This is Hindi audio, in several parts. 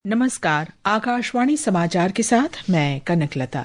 नमस्कार, आकाशवाणी समाचार के साथ मैं कनकलता।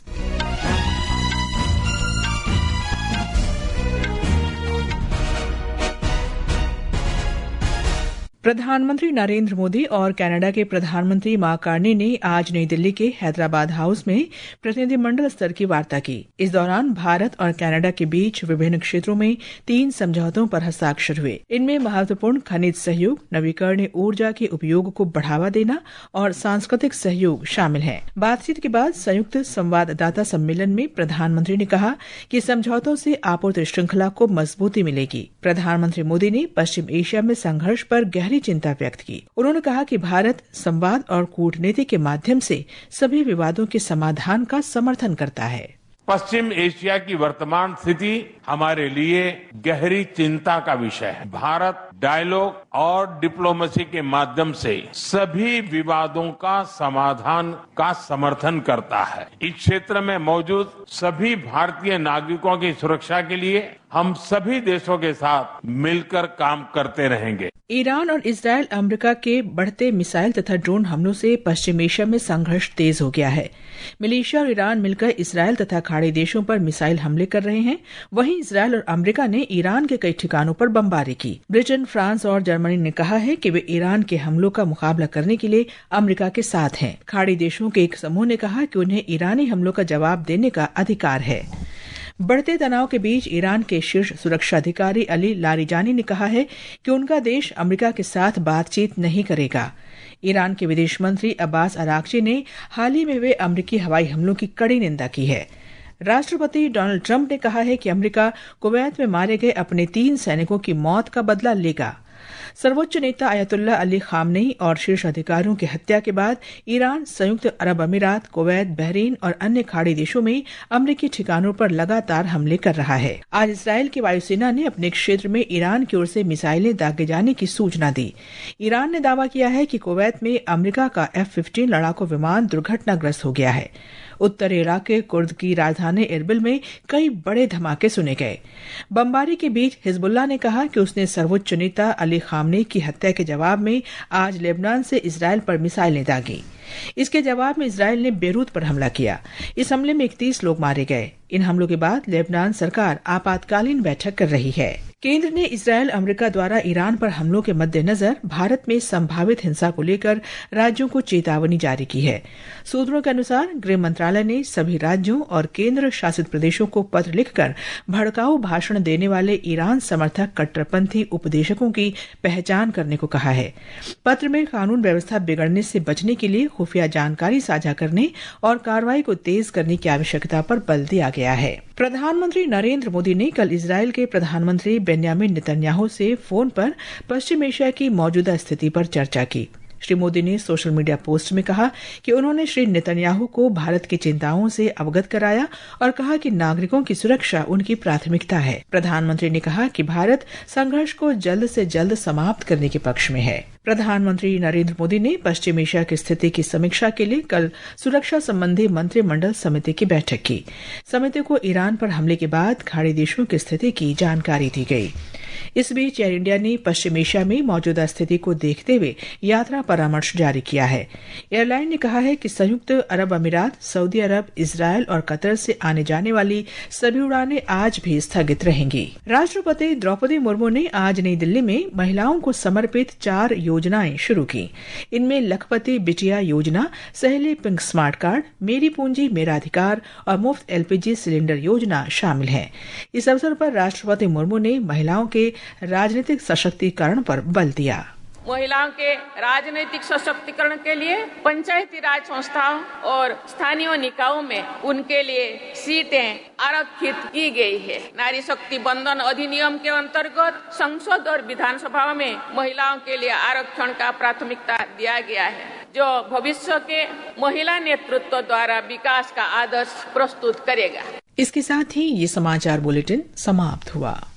प्रधानमंत्री नरेंद्र मोदी और कनाडा के प्रधानमंत्री मार्क कार्नी ने आज नई दिल्ली के हैदराबाद हाउस में प्रतिनिधिमंडल स्तर की वार्ता की। इस दौरान भारत और कनाडा के बीच विभिन्न क्षेत्रों में 3 समझौतों पर हस्ताक्षर हुए। इनमें महत्वपूर्ण खनिज सहयोग, नवीकरणीय ऊर्जा के उपयोग को बढ़ावा देना और सांस्कृतिक सहयोग शामिल है। बातचीत के बाद संयुक्त संवाददाता सम्मेलन में प्रधानमंत्री ने कहा कि समझौतों से आपूर्ति श्रृंखला को मजबूती मिलेगी। प्रधानमंत्री मोदी ने पश्चिम एशिया में संघर्ष पर गहरी चिंता व्यक्त की। उन्होंने कहा कि भारत संवाद और कूटनीति के माध्यम से सभी विवादों के समाधान का समर्थन करता है। पश्चिम एशिया की वर्तमान स्थिति हमारे लिए गहरी चिंता का विषय है। भारत डायलॉग और डिप्लोमेसी के माध्यम से सभी विवादों का समाधान का समर्थन करता है। इस क्षेत्र में मौजूद सभी भारतीय नागरिकों की सुरक्षा के लिए हम सभी देशों के साथ मिलकर काम करते रहेंगे। ईरान और इजरायल अमेरिका के बढ़ते मिसाइल तथा ड्रोन हमलों से पश्चिम एशिया में संघर्ष तेज हो गया है। मलेशिया और ईरान मिलकर इजरायल तथा खाड़ी देशों पर मिसाइल हमले कर रहे हैं। वहीं इजरायल और अमेरिका ने ईरान के कई ठिकानों पर बमबारी की। ब्रिटेन, फ्रांस और जर्मनी ने कहा है कि वे ईरान के हमलों का मुकाबला करने के लिए अमेरिका के साथ हैं। खाड़ी देशों के एक समूह ने कहा कि उन्हें ईरानी हमलों का जवाब देने का अधिकार है। बढ़ते तनाव के बीच ईरान के शीर्ष सुरक्षा अधिकारी अली लारिजानी ने कहा है कि उनका देश अमेरिका के साथ बातचीत नहीं करेगा। ईरान के विदेश मंत्री अब्बास अरागची ने हाल ही में वे अमेरिकी हवाई हमलों की कड़ी निंदा की है। राष्ट्रपति डोनाल्ड ट्रंप ने कहा है कि अमेरिका कुवैत में मारे गए अपने 3 सैनिकों की मौत का बदला लेगा। सर्वोच्च नेता अयतुल्ला अली खामनेई और शीर्ष अधिकारियों की हत्या के बाद ईरान, संयुक्त अरब अमीरात, कुवैत, बहरीन और अन्य खाड़ी देशों में अमेरिकी ठिकानों पर लगातार हमले कर रहा है। आज इजरायल की वायुसेना ने अपने क्षेत्र में ईरान की ओर से मिसाइलें दागे जाने की सूचना दी। ईरान ने दावा किया है कि कुवैत में अमेरिका का F-15 लड़ाकू विमान दुर्घटनाग्रस्त हो गया है। उत्तरी इराक के कुर्द की राजधानी इरबिल में कई बड़े धमाके सुने गए। बमबारी के बीच हिजबुल्लाह ने कहा कि उसने सर्वोच्च नेता अली खामनेई की हत्या के जवाब में आज लेबनान से इजरायल पर मिसाइलें दागी। इसके जवाब में इजरायल ने बेरूत पर हमला किया। इस हमले में 31 लोग मारे गए। इन हमलों के बाद लेबनान सरकार आपातकालीन बैठक कर रही है। केंद्र ने इजरायल अमेरिका द्वारा ईरान पर हमलों के मद्देनजर भारत में संभावित हिंसा को लेकर राज्यों को चेतावनी जारी की है। सूत्रों के अनुसार गृह मंत्रालय ने सभी राज्यों और केंद्र शासित प्रदेशों को पत्र लिखकर भड़काऊ भाषण देने वाले ईरान समर्थक कट्टरपंथी उपदेशकों की पहचान करने को कहा है। पत्र में कानून व्यवस्था बिगड़ने से बचने के लिए खुफिया जानकारी साझा करने और कार्रवाई को तेज करने की आवश्यकता पर बल दिया गया है। प्रधानमंत्री नरेंद्र मोदी ने कल इजरायल के प्रधानमंत्री बेन्यामिन नेतन्याहू से फोन पर पश्चिम एशिया की मौजूदा स्थिति पर चर्चा की। श्री मोदी ने सोशल मीडिया पोस्ट में कहा कि उन्होंने श्री नेतन्याहू को भारत की चिंताओं से अवगत कराया और कहा कि नागरिकों की सुरक्षा उनकी प्राथमिकता है। प्रधानमंत्री ने कहा कि भारत संघर्ष को जल्द से जल्द समाप्त करने के पक्ष में है। प्रधानमंत्री नरेंद्र मोदी ने पश्चिम एशिया की स्थिति की समीक्षा के लिए कल सुरक्षा संबंधी मंत्रिमंडल समिति की बैठक की। समिति को ईरान पर हमले के बाद खाड़ी देशों की स्थिति की जानकारी दी गई। इस बीच एयर इंडिया ने पश्चिम एशिया में मौजूदा स्थिति को देखते हुए यात्रा परामर्श जारी किया है। एयरलाइन ने कहा है कि संयुक्त अरब अमीरात, सऊदी अरब, इजरायल और कतर से आने जाने वाली सभी उड़ानें आज भी स्थगित रहेंगी। राष्ट्रपति द्रौपदी मुर्मू ने आज नई दिल्ली में महिलाओं को समर्पित 4 योजनाएं शुरू की। इनमें लखपति बिटिया योजना, सहेली पिंक स्मार्ट कार्ड, मेरी पूंजी मेरा अधिकार और मुफ्त LPG सिलेंडर योजना शामिल है। इस अवसर पर राष्ट्रपति मुर्मू ने महिलाओं के राजनीतिक सशक्तिकरण पर बल दिया। महिलाओं के राजनीतिक सशक्तिकरण के लिए पंचायती राज संस्थाओं और स्थानीय निकायों में उनके लिए सीटें आरक्षित की गई है। नारी शक्ति बंधन अधिनियम के अंतर्गत संसद और विधानसभा में महिलाओं के लिए आरक्षण का प्राथमिकता दिया गया है, जो भविष्य के महिला नेतृत्व द्वारा विकास का आदर्श प्रस्तुत करेगा। इसके साथ ही ये समाचार बुलेटिन समाप्त हुआ।